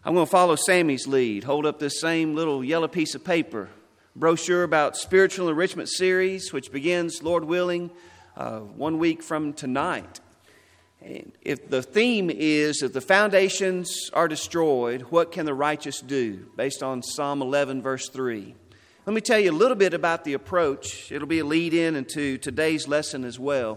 I'm going to follow Sammy's lead. Hold up this same little yellow piece of paper. Brochure about Spiritual Enrichment Series, which begins, Lord willing, 1 week from tonight. And if the theme is, if the foundations are destroyed, what can the righteous do? Based on Psalm 11, verse 3. Let me tell you a little bit about the approach. It'll be a lead-in into today's lesson as well.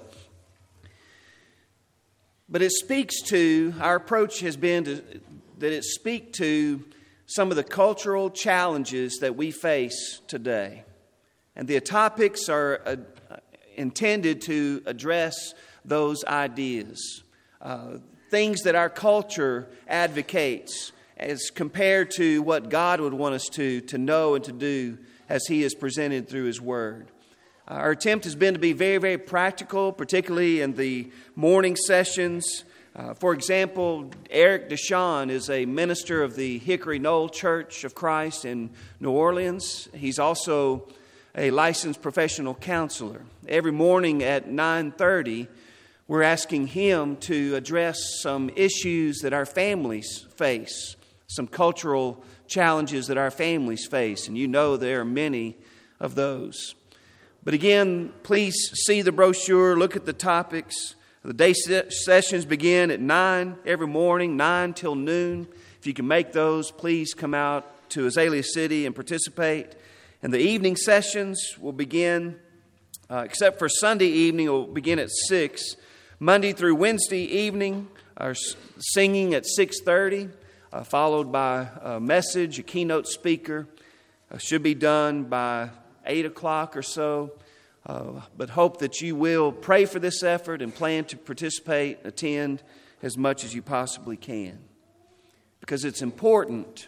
But it speaks to, our approach has been that it speaks to some of the cultural challenges that we face today. And the topics are intended to address those ideas. Things that our culture advocates as compared to what God would want us to know and to do as He is presented through His Word. Our attempt has been to be very, very practical, particularly in the morning sessions. For example, Eric Deshawn is a minister of the Hickory Knoll Church of Christ in New Orleans. He's also a licensed professional counselor. Every morning at 9:30, we're asking him to address some issues that our families face, some cultural challenges that our families face, and you know there are many of those. But again, please see the brochure, look at the topics. The day sessions begin at 9 every morning, 9 till noon. If you can make those, please come out to Azalea City and participate. And the evening sessions will begin, except for Sunday evening, will begin at 6. Monday through Wednesday evening, our singing at 6:30, followed by a message, a keynote speaker. Should be done by 8 o'clock or so. But hope that you will pray for this effort and plan to participate, attend as much as you possibly can. Because it's important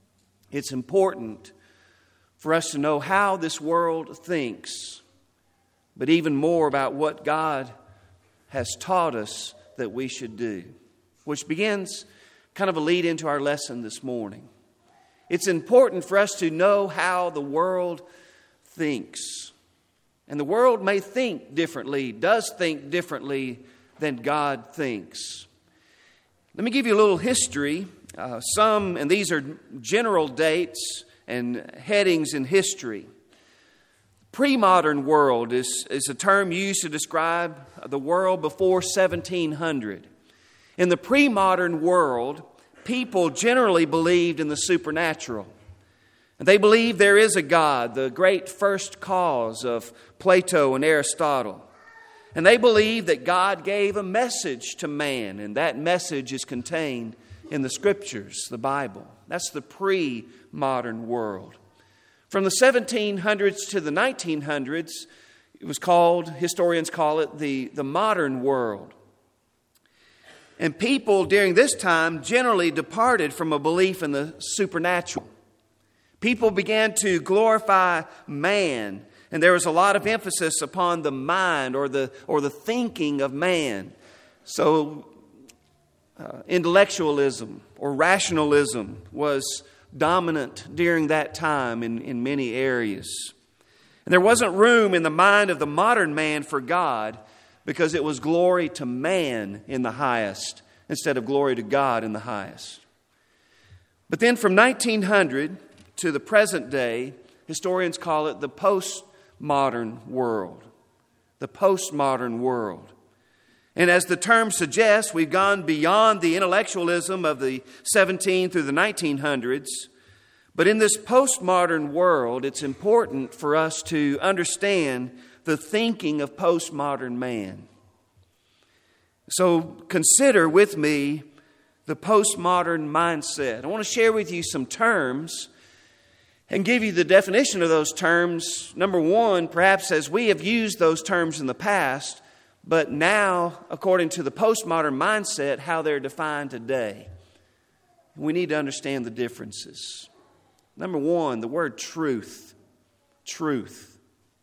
for us to know how this world thinks, but even more about what God has taught us that we should do, which begins kind of a lead into our lesson this morning. It's important for us to know how the world thinks. And the world may think differently, does think differently than God thinks. Let me give you a little history. And these are general dates and headings in history. Pre-modern world is a term used to describe the world before 1700. In the pre-modern world, people generally believed in the supernatural. They believe there is a God, the great first cause of Plato and Aristotle. And they believe that God gave a message to man, and that message is contained in the Scriptures, the Bible. That's the pre-modern world. From the 1700s to the 1900s, it was called, historians call it, the modern world. And people during this time generally departed from a belief in the supernatural. People began to glorify man, and there was a lot of emphasis upon the mind or the thinking of man. So intellectualism or rationalism was dominant during that time in many areas. And there wasn't room in the mind of the modern man for God because it was glory to man in the highest instead of glory to God in the highest. But then from 1900 to the present day, historians call it the postmodern world. The postmodern world. And as the term suggests, we've gone beyond the intellectualism of the 17 through the 1900s. But in this postmodern world, it's important for us to understand the thinking of postmodern man. So consider with me the postmodern mindset. I want to share with you some terms and give you the definition of those terms. Number one, perhaps as we have used those terms in the past, but now, according to the postmodern mindset, how they're defined today. We need to understand the differences. Number one, the word truth. Truth.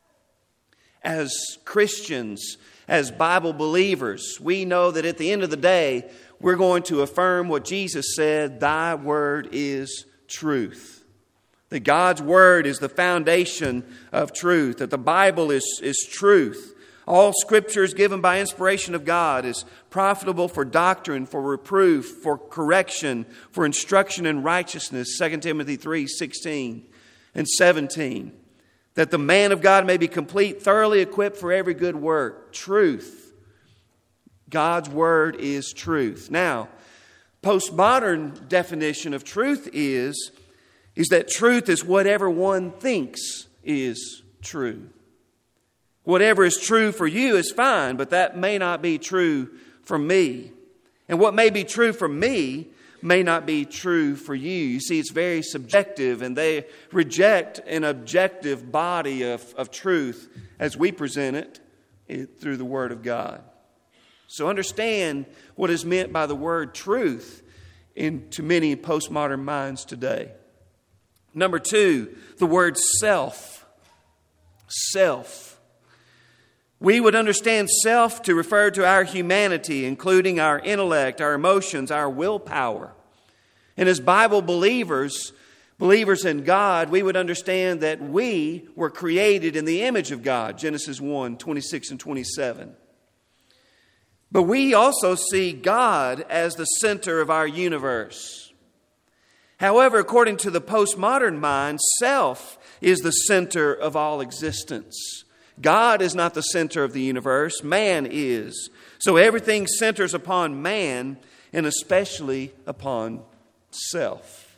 As Christians, as Bible believers, we know that at the end of the day, we're going to affirm what Jesus said, "Thy word is truth." That God's Word is the foundation of truth. That the Bible is truth. All Scripture is given by inspiration of God, is profitable for doctrine, for reproof, for correction, for instruction in righteousness, 2 Timothy 3:16 and 17. That the man of God may be complete, thoroughly equipped for every good work. Truth. God's Word is truth. Now, postmodern definition of truth is that truth is whatever one thinks is true. Whatever is true for you is fine, but that may not be true for me. And what may be true for me may not be true for you. You see, it's very subjective, and they reject an objective body of truth as we present it through the Word of God. So understand what is meant by the word truth to many postmodern minds today. Number 2, the word self. Self. We would understand self to refer to our humanity, including our intellect, our emotions, our willpower. And as Bible believers in God, we would understand that we were created in the image of God, Genesis 1:26 and 27. But we also see God as the center of our universe. However, according to the postmodern mind, self is the center of all existence. God is not the center of the universe, man is. So everything centers upon man, and especially upon self.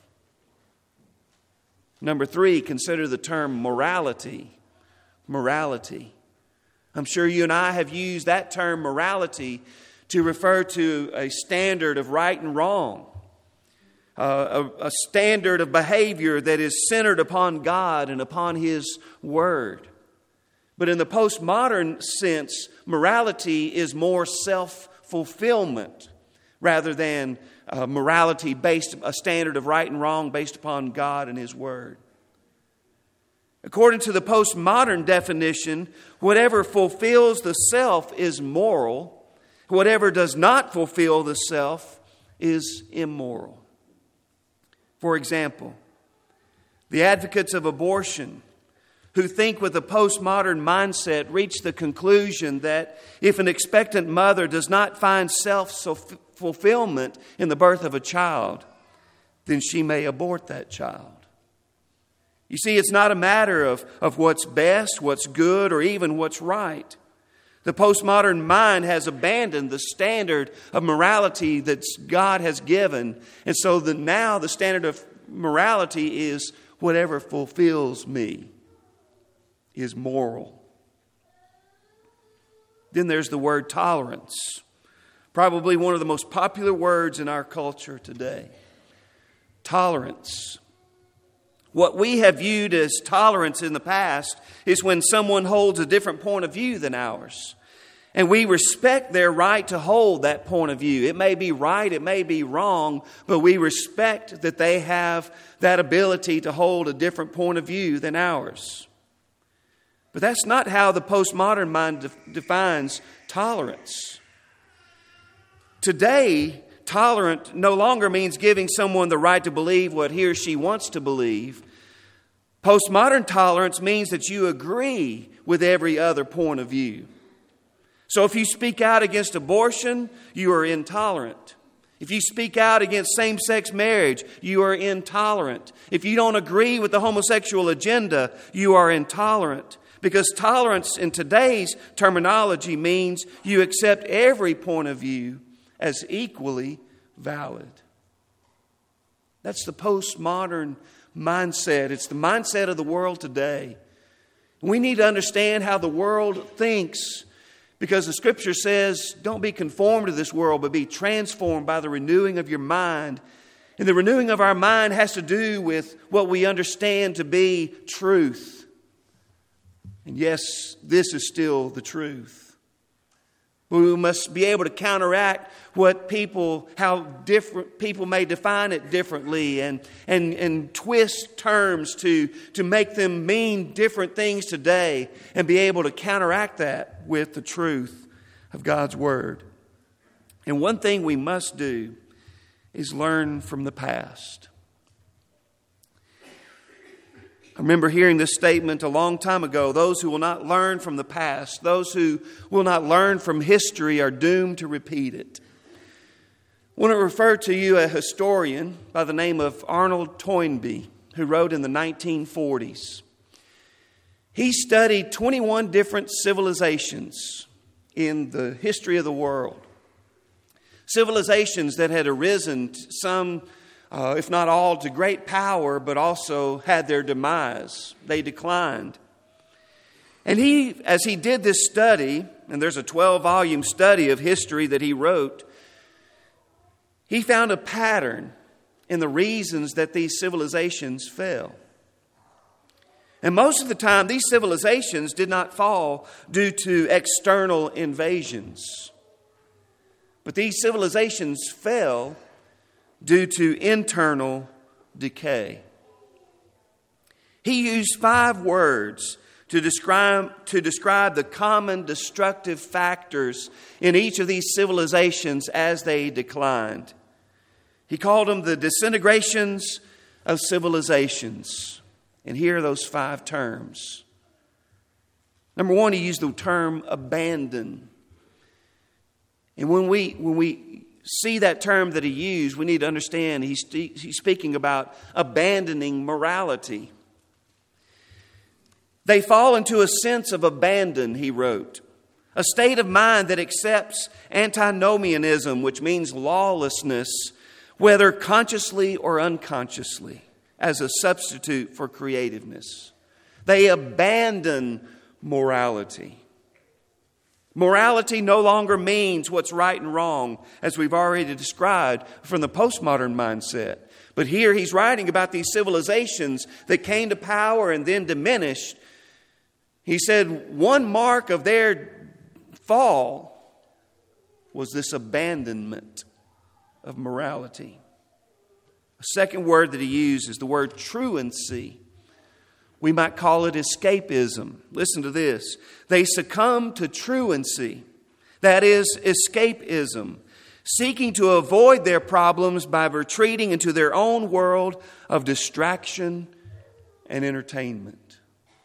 Number 3, consider the term morality. Morality. I'm sure you and I have used that term morality to refer to a standard of right and wrong. A standard of behavior that is centered upon God and upon His Word. But in the postmodern sense, morality is more self-fulfillment rather than morality based, a standard of right and wrong based upon God and His Word. According to the postmodern definition, whatever fulfills the self is moral. Whatever does not fulfill the self is immoral. For example, the advocates of abortion who think with a postmodern mindset reach the conclusion that if an expectant mother does not find self-fulfillment in the birth of a child, then she may abort that child. You see, it's not a matter of what's best, what's good, or even what's right. The postmodern mind has abandoned the standard of morality that God has given. And so now the standard of morality is whatever fulfills me is moral. Then there's the word tolerance. Probably one of the most popular words in our culture today. Tolerance. What we have viewed as tolerance in the past is when someone holds a different point of view than ours. And we respect their right to hold that point of view. It may be right, it may be wrong, but we respect that they have that ability to hold a different point of view than ours. But that's not how the postmodern mind defines tolerance. Today, tolerant no longer means giving someone the right to believe what he or she wants to believe. Postmodern tolerance means that you agree with every other point of view. So if you speak out against abortion, you are intolerant. If you speak out against same-sex marriage, you are intolerant. If you don't agree with the homosexual agenda, you are intolerant. Because tolerance in today's terminology means you accept every point of view as equally valid. That's the postmodern mindset. It's the mindset of the world today. We need to understand how the world thinks, because the Scripture says, don't be conformed to this world, but be transformed by the renewing of your mind. And the renewing of our mind has to do with what we understand to be truth. And yes, this is still the truth. But we must be able to counteract how different people may define it differently and twist terms to make them mean different things today, and be able to counteract that with the truth of God's Word. And one thing we must do is learn from the past. remember hearing this statement a long time ago. Those who will not learn from the past, those who will not learn from history are doomed to repeat it. I want to refer to you a historian by the name of Arnold Toynbee, who wrote in the 1940s. He studied 21 different civilizations in the history of the world. Civilizations that had arisen, some, if not all, to great power, but also had their demise. They declined. And as he did this study, and there's a 12-volume study of history that he wrote, he found a pattern in the reasons that these civilizations fell. And most of the time, these civilizations did not fall due to external invasions. But these civilizations fell due to internal decay. He used 5 words to describe the common destructive factors in each of these civilizations as they declined. He called them the disintegrations of civilizations. And here are those 5 terms. Number 1, he used the term abandon. And when we see that term that he used, we need to understand he's speaking about abandoning morality. They fall into a sense of abandon, he wrote. A state of mind that accepts antinomianism, which means lawlessness, whether consciously or unconsciously, as a substitute for creativeness. They abandon morality. Morality no longer means what's right and wrong, as we've already described from the postmodern mindset. But here he's writing about these civilizations that came to power and then diminished. He said one mark of their fall was this abandonment of morality. A second word that he used is the word truancy. We might call it escapism. Listen to this. They succumb to truancy, that is, escapism, seeking to avoid their problems by retreating into their own world of distraction and entertainment.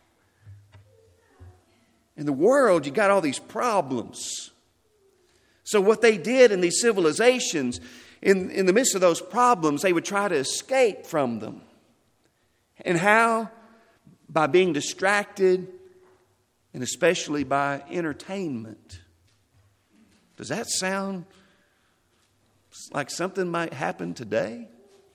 In the world, you got all these problems. So what they did in these civilizations, in the midst of those problems, they would try to escape from them. And how? By being distracted, and especially by entertainment. Does that sound like something might happen today?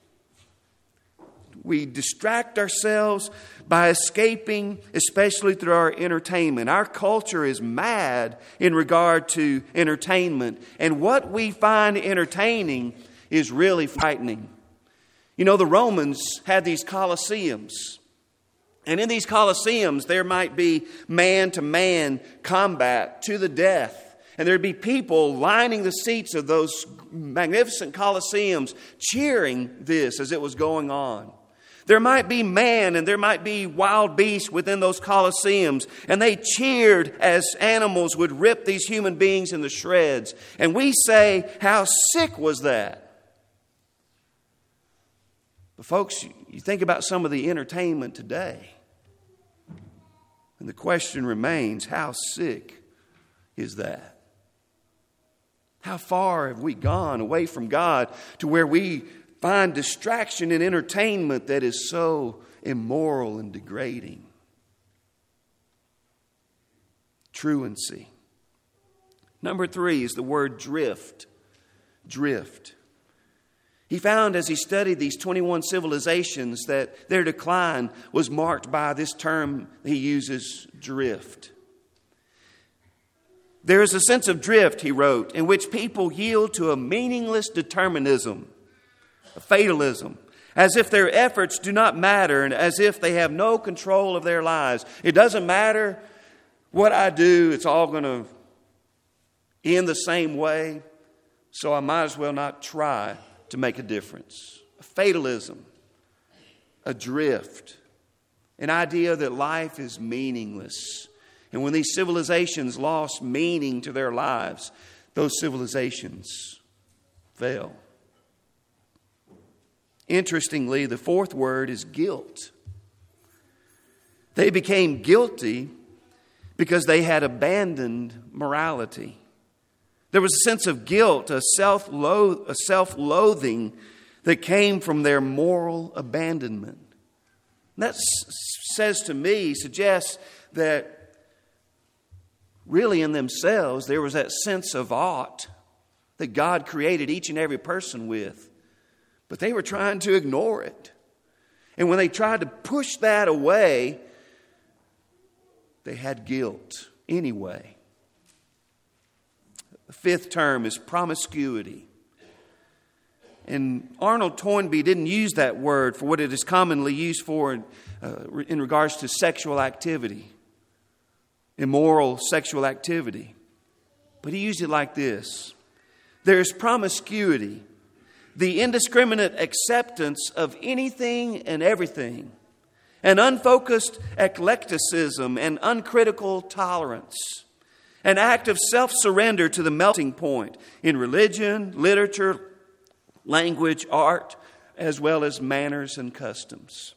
We distract ourselves by escaping, especially through our entertainment. Our culture is mad in regard to entertainment. And what we find entertaining is really frightening. You know, the Romans had these Colosseums. And in these Colosseums, there might be man-to-man combat to the death. And there'd be people lining the seats of those magnificent Colosseums cheering this as it was going on. There might be man and there might be wild beasts within those Colosseums. And they cheered as animals would rip these human beings into shreds. And we say, how sick was that? But folks, you think about some of the entertainment today. And the question remains, how sick is that? How far have we gone away from God to where we find distraction in entertainment that is so immoral and degrading? Truancy. Number 3 is the word drift. Drift. He found as he studied these 21 civilizations that their decline was marked by this term he uses, drift. There is a sense of drift, he wrote, in which people yield to a meaningless determinism, a fatalism, as if their efforts do not matter and as if they have no control of their lives. It doesn't matter what I do, it's all going to end the same way, so I might as well not try to make a difference. A fatalism, a drift, an idea that life is meaningless. And when these civilizations lost meaning to their lives, those civilizations fell. Interestingly, the 4th word is guilt. They became guilty because they had abandoned morality. There was a sense of guilt, a self-loathing that came from their moral abandonment. And that suggests that really in themselves there was that sense of ought that God created each and every person with. But they were trying to ignore it. And when they tried to push that away, they had guilt anyway. The fifth term is promiscuity. And Arnold Toynbee didn't use that word for what it is commonly used for in regards to sexual activity, immoral sexual activity. But he used it like this. There's promiscuity, the indiscriminate acceptance of anything and everything, an unfocused eclecticism and uncritical tolerance, an act of self-surrender to the melting point in religion, literature, language, art, as well as manners and customs.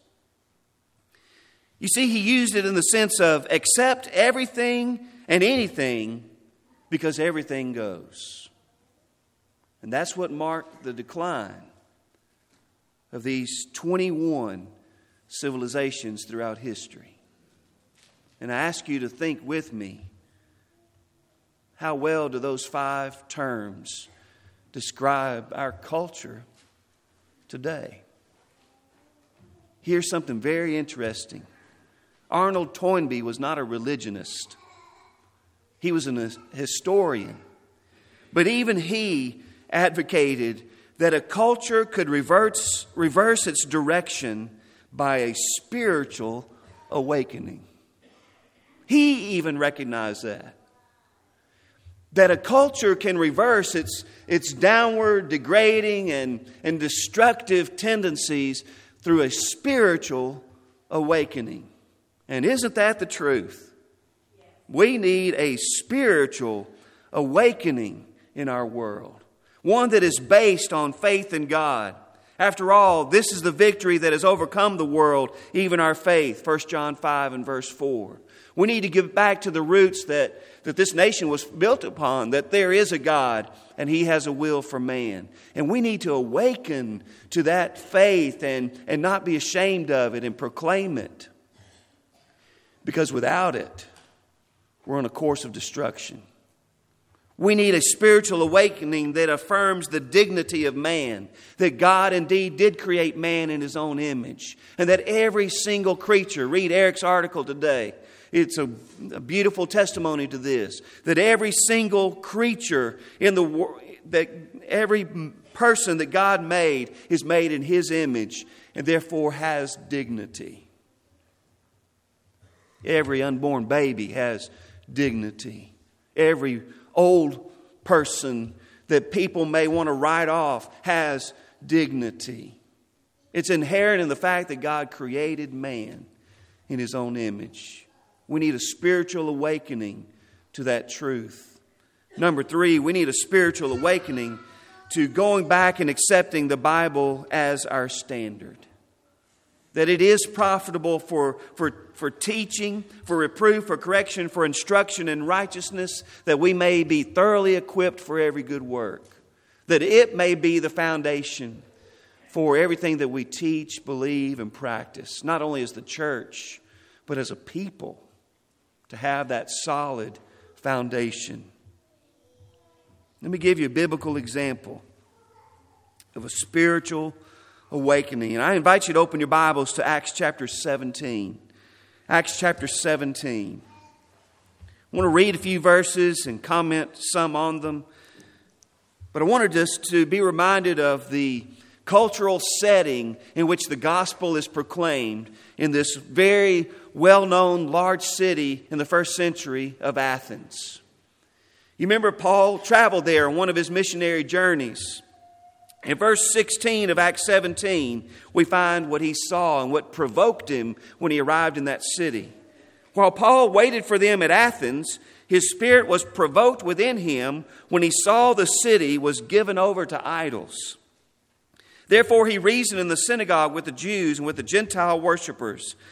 You see, he used it in the sense of accept everything and anything because everything goes. And that's what marked the decline of these 21 civilizations throughout history. And I ask you to think with me, how well do those 5 terms describe our culture today? Here's something very interesting. Arnold Toynbee was not a religionist. He was a historian. But even he advocated that a culture could reverse its direction by a spiritual awakening. He even recognized that a culture can reverse its downward, degrading, and destructive tendencies through a spiritual awakening. And isn't that the truth? We need a spiritual awakening in our world. One that is based on faith in God. After all, this is the victory that has overcome the world, even our faith. 1 John 5 and verse 4. We need to give back to the roots that this nation was built upon, that there is a God and He has a will for man. And we need to awaken to that faith and not be ashamed of it and proclaim it. Because without it, we're on a course of destruction. We need a spiritual awakening that affirms the dignity of man, that God indeed did create man in His own image, and that every single creature, read Eric's article today, it's a beautiful testimony to this, that every single creature in the world, that every person that God made is made in His image and therefore has dignity. Every unborn baby has dignity. Every old person that people may want to write off has dignity. It's inherent in the fact that God created man in His own image. We need a spiritual awakening to that truth. Number 3, we need a spiritual awakening to going back and accepting the Bible as our standard. That it is profitable for teaching, for reproof, for correction, for instruction in righteousness, that we may be thoroughly equipped for every good work. That it may be the foundation for everything that we teach, believe, and practice. Not only as the church, but as a people. To have that solid foundation. Let me give you a biblical example of a spiritual awakening. And I invite you to open your Bibles to Acts chapter 17. Acts chapter 17. I want to read a few verses and comment some on them. But I wanted us to be reminded of the cultural setting in which the gospel is proclaimed in this very well-known large city in the first century of Athens. You remember Paul traveled there on one of his missionary journeys. In verse 16 of Acts 17, we find what he saw and what provoked him when he arrived in that city. While Paul waited for them at Athens, his spirit was provoked within him when he saw the city was given over to idols. Therefore he reasoned in the synagogue with the Jews and with the Gentile worshippers.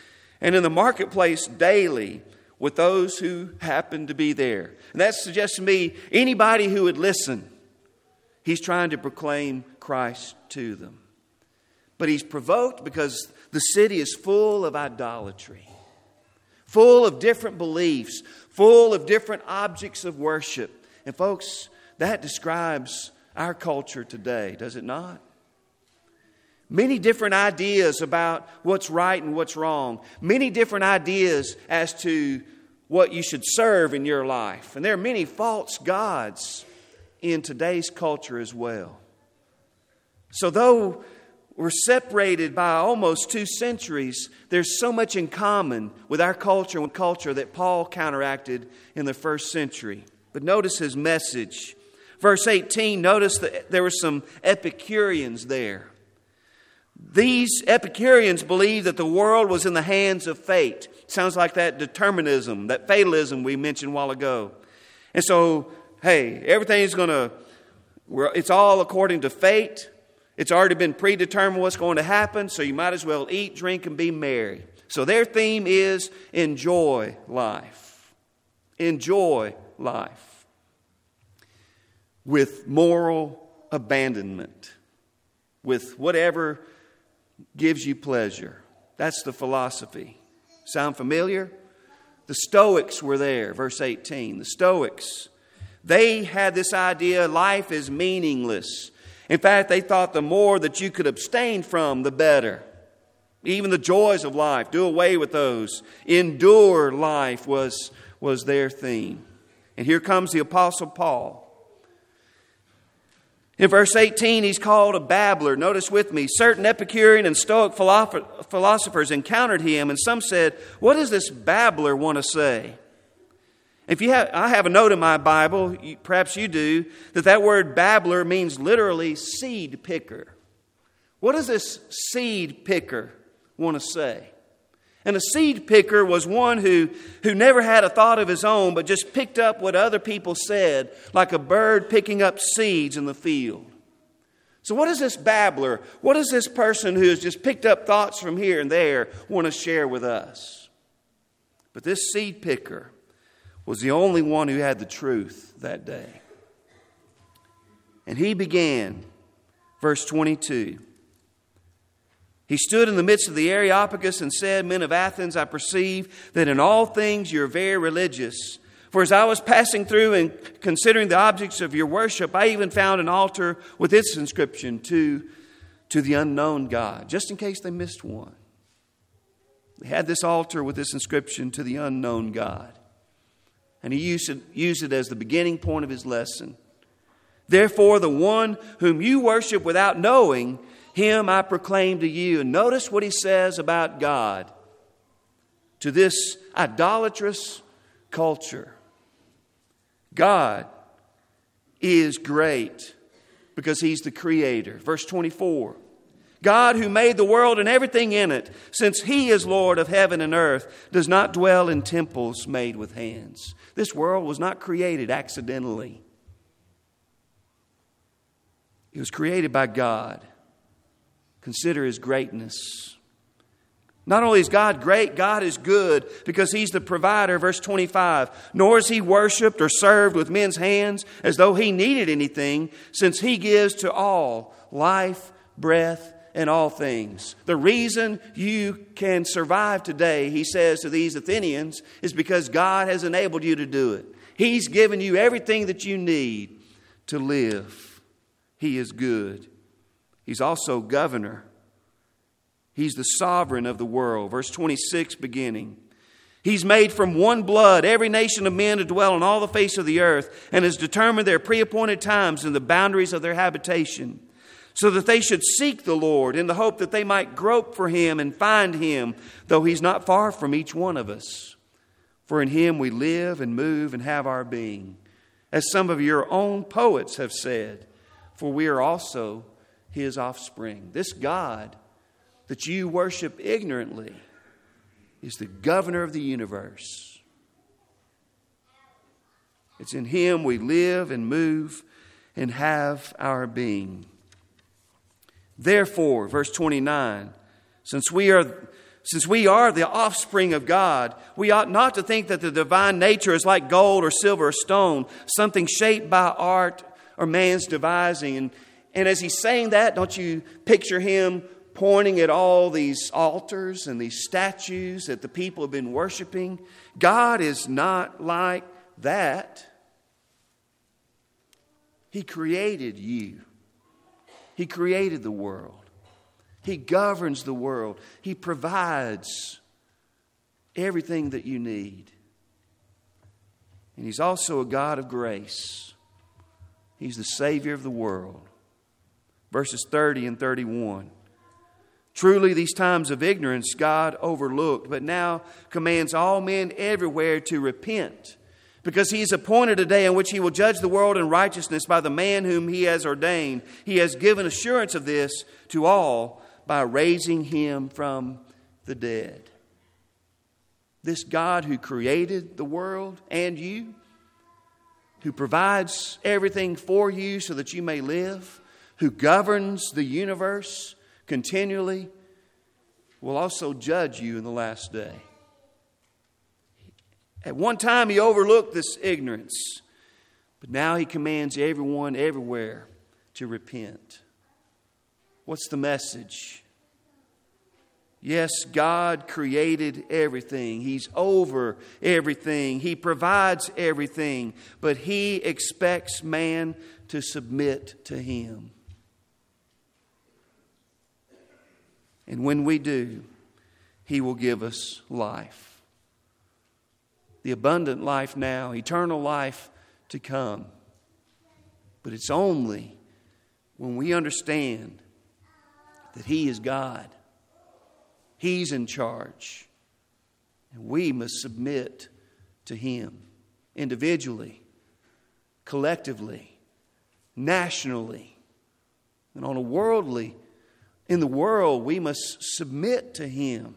and in the marketplace daily with those who happen to be there. And that suggests to me anybody who would listen, he's trying to proclaim Christ to them. But he's provoked because the city is full of idolatry, full of different beliefs, full of different objects of worship. And folks, that describes our culture today, does it not? Many different ideas about what's right and what's wrong. Many different ideas as to what you should serve in your life. And there are many false gods in today's culture as well. So though we're separated by almost 2 centuries, there's so much in common with our culture and culture that Paul counteracted in the first century. But notice his message. Verse 18, notice that there were some Epicureans there. These Epicureans believed that the world was in the hands of fate. Sounds like that determinism, that fatalism we mentioned a while ago. And so, hey, everything's it's all according to fate. It's already been predetermined what's going to happen, so you might as well eat, drink, and be merry. So their theme is enjoy life. Enjoy life. With moral abandonment. With whatever gives you pleasure. That's the philosophy. Sound familiar? The Stoics were there, verse 18. The Stoics, they had this idea life is meaningless. In fact, they thought the more that you could abstain from, the better. Even the joys of life, do away with those. Endure life was their theme. And here comes the Apostle Paul. In verse 18, he's called a babbler. Notice with me, certain Epicurean and Stoic philosophers encountered him, and some said, "What does this babbler want to say?" I have a note in my Bible, perhaps you do, that word babbler means literally seed picker. What does this seed picker want to say? And a seed picker was one who never had a thought of his own, but just picked up what other people said, like a bird picking up seeds in the field. So what does this babbler, what does this person who has just picked up thoughts from here and there want to share with us? But this seed picker was the only one who had the truth that day. And he began, verse 22. He stood in the midst of the Areopagus and said, "Men of Athens, I perceive that in all things you're very religious. For as I was passing through and considering the objects of your worship, I even found an altar with its inscription, to the unknown God." Just in case they missed one. They had this altar with this inscription, "To the unknown God." And he used it as the beginning point of his lesson. "Therefore, the one whom you worship without knowing, him I proclaim to you." And notice what he says about God to this idolatrous culture. God is great because he's the creator. Verse 24. "God who made the world and everything in it, since he is Lord of heaven and earth, does not dwell in temples made with hands." This world was not created accidentally. It was created by God. Consider his greatness. Not only is God great, God is good because he's the provider. Verse 25, "Nor is he worshipped or served with men's hands as though he needed anything, since he gives to all life, breath, and all things." The reason you can survive today, he says to these Athenians, is because God has enabled you to do it. He's given you everything that you need to live. He is good. He's also governor. He's the sovereign of the world. Verse 26 beginning. "He's made from one blood every nation of men to dwell on all the face of the earth, and has determined their preappointed times and the boundaries of their habitation, so that they should seek the Lord in the hope that they might grope for him and find him, though he's not far from each one of us. For in him we live and move and have our being. As some of your own poets have said, for we are also his offspring." This God that you worship ignorantly is the governor of the universe. It's in him we live and move and have our being. "Therefore," verse 29, "since we are Since we are the offspring of God, we ought not to think that the divine nature is like gold or silver or stone, something shaped by art or man's devising. And as he's saying that, don't you picture him pointing at all these altars and these statues that the people have been worshiping? God is not like that. He created you. He created the world. He governs the world. He provides everything that you need. And He's also a God of grace. He's the Savior of the world. Verses 30 and 31. Truly these times of ignorance God overlooked, but now commands all men everywhere to repent, because He has appointed a day in which He will judge the world in righteousness by the man whom He has ordained. He has given assurance of this to all by raising Him from the dead. This God who created the world and you, who provides everything for you so that you may live, who governs the universe continually, will also judge you in the last day. At one time He overlooked this ignorance, but now He commands everyone everywhere to repent. What's the message? Yes, God created everything. He's over everything. He provides everything. But He expects man to submit to Him. And when we do, He will give us life. The abundant life now, eternal life to come. But it's only when we understand that He is God. He's in charge. And we must submit to Him individually, collectively, nationally, and on a worldly. In the world, we must submit to Him.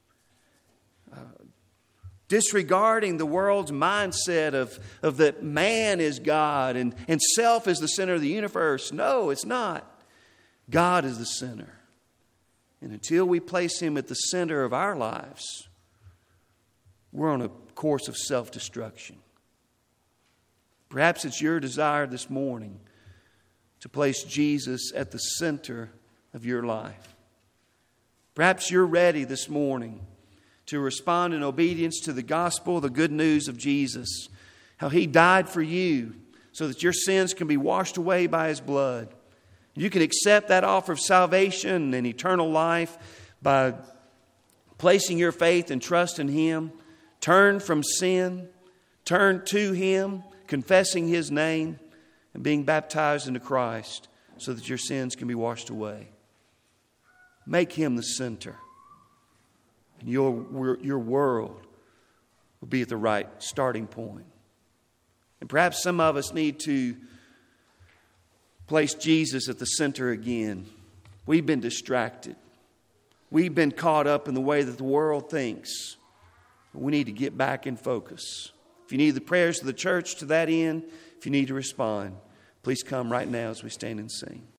Disregarding the world's mindset of that man is God and self is the center of the universe. No, it's not. God is the center. And until we place Him at the center of our lives, we're on a course of self-destruction. Perhaps it's your desire this morning to place Jesus at the center of your life. Perhaps you're ready this morning to respond in obedience to the gospel, the good news of Jesus, how He died for you so that your sins can be washed away by His blood. You can accept that offer of salvation and eternal life by placing your faith and trust in Him. Turn from sin, turn to Him, confessing His name, and being baptized into Christ so that your sins can be washed away. Make Him the center. And your world will be at the right starting point. And perhaps some of us need to place Jesus at the center again. We've been distracted. We've been caught up in the way that the world thinks. We need to get back in focus. If you need the prayers of the church to that end, if you need to respond, please come right now as we stand and sing.